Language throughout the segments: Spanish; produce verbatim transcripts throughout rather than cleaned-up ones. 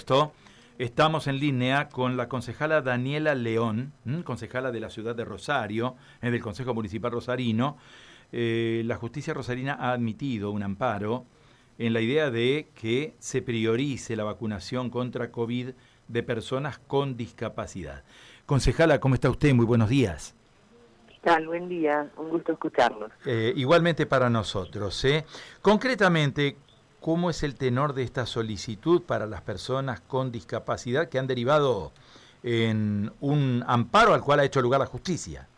esto, estamos en línea con la concejala Daniela León, ¿m? concejala de la ciudad de Rosario, eh, del Consejo Municipal Rosarino. Eh, la justicia rosarina ha admitido un amparo en la idea de que se priorice la vacunación contra COVID de personas con discapacidad. Concejala, ¿cómo está usted? Muy buenos días. ¿Qué tal? Buen día, un gusto escucharlos. Eh, igualmente para nosotros. ¿eh? Concretamente, ¿cómo es el tenor de esta solicitud para las personas con discapacidad que han derivado en un amparo al cual ha hecho lugar la justicia?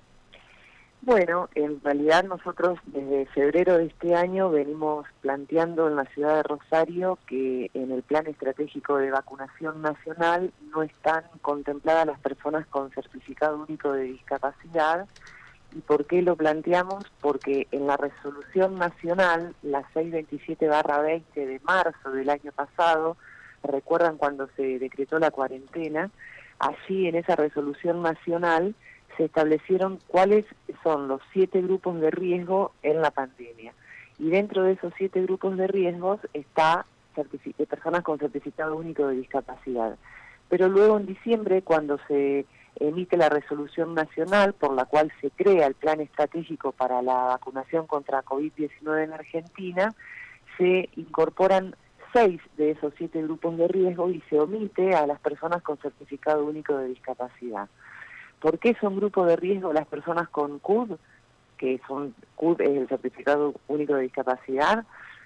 Bueno, en realidad nosotros desde febrero de este año venimos planteando en la ciudad de Rosario que en el plan estratégico de vacunación nacional no están contempladas las personas con certificado único de discapacidad. ¿Y por qué lo planteamos? Porque en la resolución nacional, la seiscientos veintisiete barra veinte de marzo del año pasado, recuerdan cuando se decretó la cuarentena, allí en esa resolución nacional se establecieron cuáles son los siete grupos de riesgo en la pandemia. Y dentro de esos siete grupos de riesgos está certific- personas con certificado único de discapacidad. Pero luego en diciembre, cuando se emite la resolución nacional por la cual se crea el plan estratégico para la vacunación contra COVID diecinueve en Argentina, se incorporan seis de esos siete grupos de riesgo y se omite a las personas con certificado único de discapacidad. ¿Por qué son grupos de riesgo las personas con C U D? Que son C U D es el certificado único de discapacidad,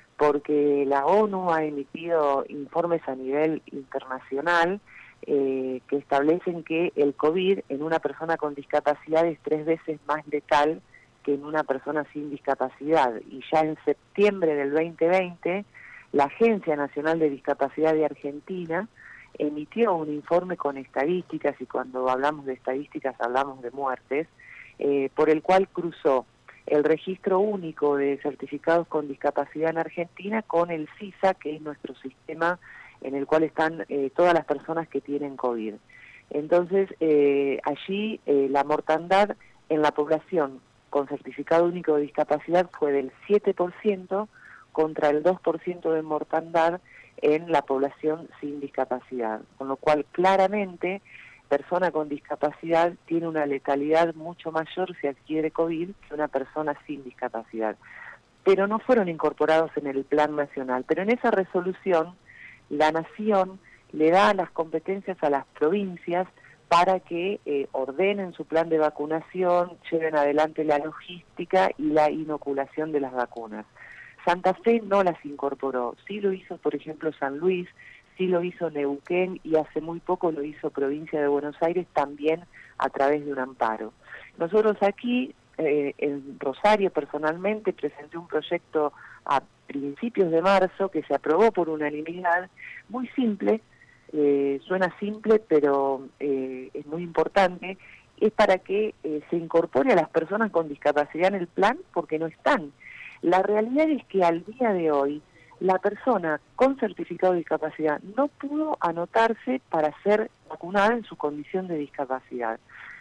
porque la ONU ha emitido informes a nivel internacional eh, que establecen que el COVID en una persona con discapacidad es tres veces más letal que en una persona sin discapacidad. Y ya en septiembre del veinte veinte, la Agencia Nacional de Discapacidad de Argentina emitió un informe con estadísticas, y cuando hablamos de estadísticas hablamos de muertes, eh, por el cual cruzó el registro único de certificados con discapacidad en Argentina con el SISA, que es nuestro sistema en el cual están eh, todas las personas que tienen COVID. Entonces, eh, allí eh, la mortandad en la población con certificado único de discapacidad fue del siete por ciento contra el dos por ciento de mortandad en la población sin discapacidad, con lo cual claramente persona con discapacidad tiene una letalidad mucho mayor si adquiere COVID que una persona sin discapacidad. Pero no fueron incorporados en el plan nacional. Pero en esa resolución, la Nación le da las competencias a las provincias para que eh, ordenen su plan de vacunación, lleven adelante la logística y la inoculación de las vacunas. Santa Fe no las incorporó, sí lo hizo, por ejemplo, San Luis, sí lo hizo Neuquén y hace muy poco lo hizo Provincia de Buenos Aires también a través de un amparo. Nosotros aquí, eh, en Rosario personalmente, presenté un proyecto a principios de marzo que se aprobó por unanimidad, muy simple, eh, suena simple pero eh, es muy importante, es para que eh, se incorpore a las personas con discapacidad en el plan porque no están. La realidad es que al día de hoy, la persona con certificado de discapacidad no pudo anotarse para ser vacunada en su condición de discapacidad.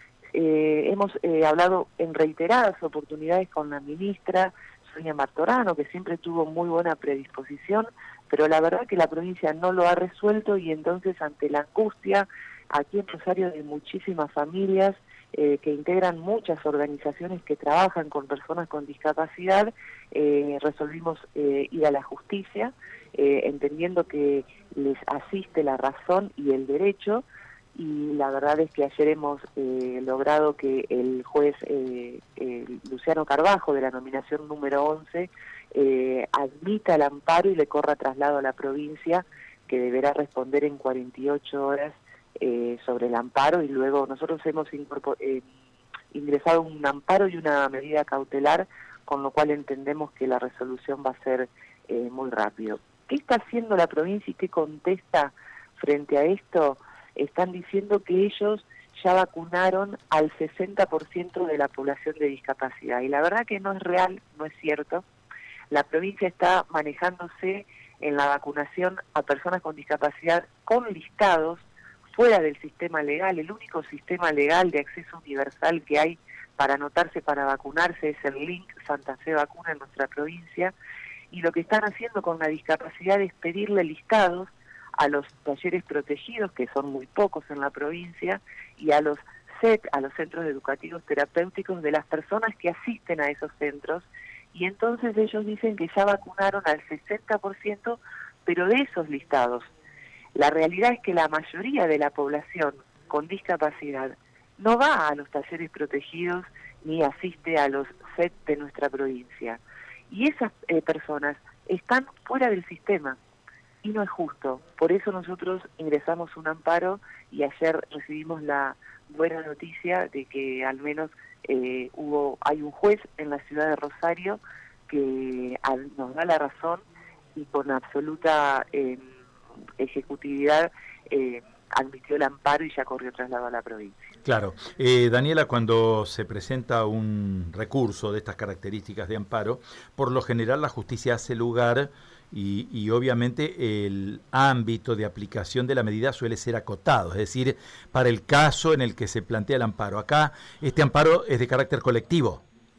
Eh, hemos eh, hablado en reiteradas oportunidades con la ministra Sonia Martorano, que siempre tuvo muy buena predisposición, pero la verdad que la provincia no lo ha resuelto y entonces ante la angustia, aquí en Rosario de muchísimas familias, Eh, que integran muchas organizaciones que trabajan con personas con discapacidad, eh, resolvimos eh, ir a la justicia, eh, entendiendo que les asiste la razón y el derecho, y la verdad es que ayer hemos eh, logrado que el juez eh, eh, Luciano Carbajo, de la nominación número once, eh, admita el amparo y le corra traslado a la provincia, que deberá responder en cuarenta y ocho horas Eh, sobre el amparo, y luego nosotros hemos eh, ingresado un amparo y una medida cautelar, con lo cual entendemos que la resolución va a ser eh, muy rápido. ¿Qué está haciendo la provincia y qué contesta frente a esto? Están diciendo que ellos ya vacunaron al sesenta por ciento de la población de discapacidad, y la verdad que no es real, no es cierto. La provincia está manejándose en la vacunación a personas con discapacidad con listados fuera del sistema legal. El único sistema legal de acceso universal que hay para anotarse para vacunarse es el link Santa Fe Vacuna en nuestra provincia, y lo que están haciendo con la discapacidad es pedirle listados a los talleres protegidos, que son muy pocos en la provincia, y a los C E T, a los centros educativos terapéuticos de las personas que asisten a esos centros, y entonces ellos dicen que ya vacunaron al sesenta por ciento, pero de esos listados. La realidad es que la mayoría de la población con discapacidad no va a los talleres protegidos ni asiste a los C E T de nuestra provincia. Y esas eh, personas están fuera del sistema y no es justo. Por eso nosotros ingresamos un amparo y ayer recibimos la buena noticia de que al menos eh, hubo hay un juez en la ciudad de Rosario que al, nos da la razón y con absoluta eh, ejecutividad eh, admitió el amparo y ya corrió traslado a la provincia. Claro. Eh, Daniela, cuando se presenta un recurso de estas características de amparo, por lo general la justicia hace lugar y, y obviamente el ámbito de aplicación de la medida suele ser acotado, es decir, para el caso en el que se plantea el amparo. Acá este amparo es de carácter colectivo.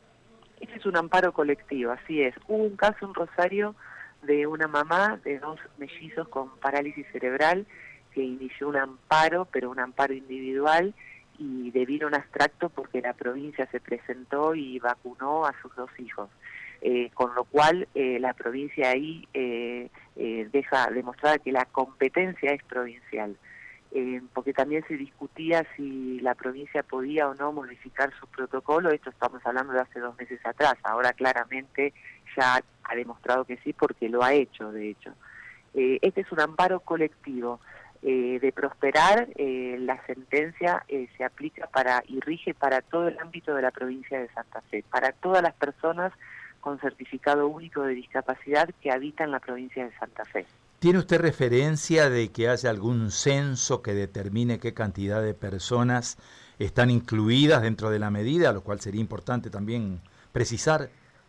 Este es un amparo colectivo, así es. Hubo un caso en Rosario de una mamá de dos mellizos con parálisis cerebral que inició un amparo, pero un amparo individual, y debieron abstracto porque la provincia se presentó y vacunó a sus dos hijos. Eh, con lo cual eh, la provincia ahí eh, eh, deja demostrada que la competencia es provincial. Eh, porque también se discutía si la provincia podía o no modificar su protocolo, esto estamos hablando de hace dos meses atrás, ahora claramente ya ha demostrado que sí porque lo ha hecho, de hecho. Eh, este es un amparo colectivo. Eh, de prosperar, eh, la sentencia eh, se aplica para y rige para todo el ámbito de la provincia de Santa Fe, para todas las personas con certificado único de discapacidad que habitan la provincia de Santa Fe. ¿Tiene usted referencia de que haya algún censo que determine qué cantidad de personas están incluidas dentro de la medida, lo cual sería importante también precisar?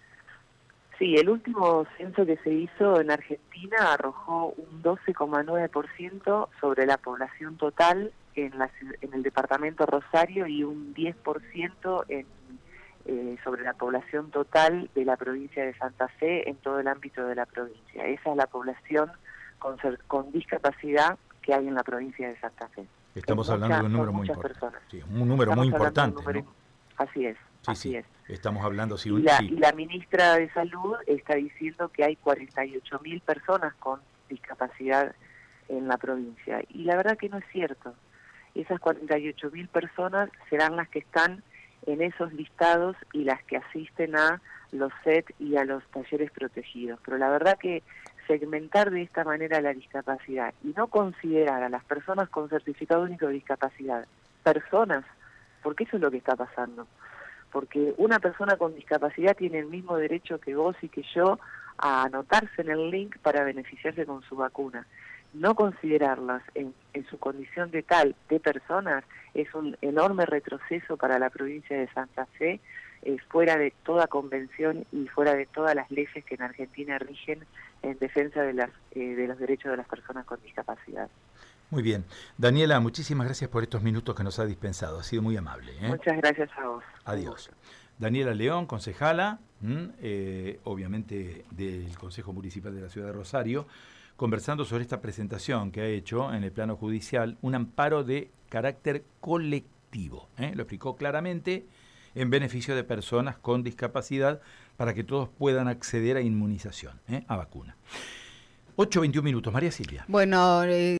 Sí, el último censo que se hizo en Argentina arrojó un doce coma nueve por ciento sobre la población total en, la, en el departamento Rosario y un diez por ciento en, eh, sobre la población total de la provincia de Santa Fe en todo el ámbito de la provincia. Esa es la población con, con discapacidad que hay en la provincia de Santa Fe. Estamos hablando de un número muy importante. Sí, un número muy importante, ¿no? Así es. Sí, Así sí, es. estamos hablando... Si un, y, la, sí. y la ministra de Salud está diciendo que hay cuarenta y ocho mil personas con discapacidad en la provincia. Y la verdad que no es cierto. Esas cuarenta y ocho mil personas serán las que están en esos listados y las que asisten a los C E T y a los talleres protegidos. Pero la verdad que segmentar de esta manera la discapacidad y no considerar a las personas con certificado único de discapacidad personas, porque eso es lo que está pasando. Porque una persona con discapacidad tiene el mismo derecho que vos y que yo a anotarse en el link para beneficiarse con su vacuna. No considerarlas en, en su condición de tal, de personas, es un enorme retroceso para la provincia de Santa Fe, eh, fuera de toda convención y fuera de todas las leyes que en Argentina rigen en defensa de, las, eh, de los derechos de las personas con discapacidad. Muy bien. Daniela, muchísimas gracias por estos minutos que nos ha dispensado. Ha sido muy amable. ¿eh? Muchas gracias a vos. Adiós. Daniela León, concejala, eh, obviamente del Consejo Municipal de la Ciudad de Rosario, conversando sobre esta presentación que ha hecho en el plano judicial, un amparo de carácter colectivo. ¿eh? Lo explicó claramente, en beneficio de personas con discapacidad, para que todos puedan acceder a inmunización, ¿eh? a vacuna. ocho veintiún minutos. María Silvia. Bueno... Eh...